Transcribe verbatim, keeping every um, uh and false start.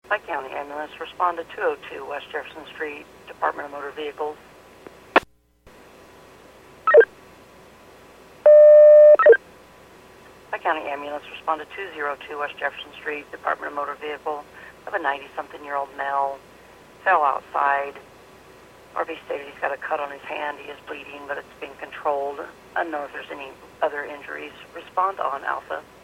Pike County Ambulance, respond to two oh two West Jefferson Street, Department of Motor Vehicles. Pike County Ambulance, respond to two oh two West Jefferson Street, Department of Motor Vehicle, of a ninety-something-year-old male, fell outside. R V stated he's got a cut on his hand. He is bleeding, but it's being controlled. Unknown if there's any other injuries. Respond on Alpha.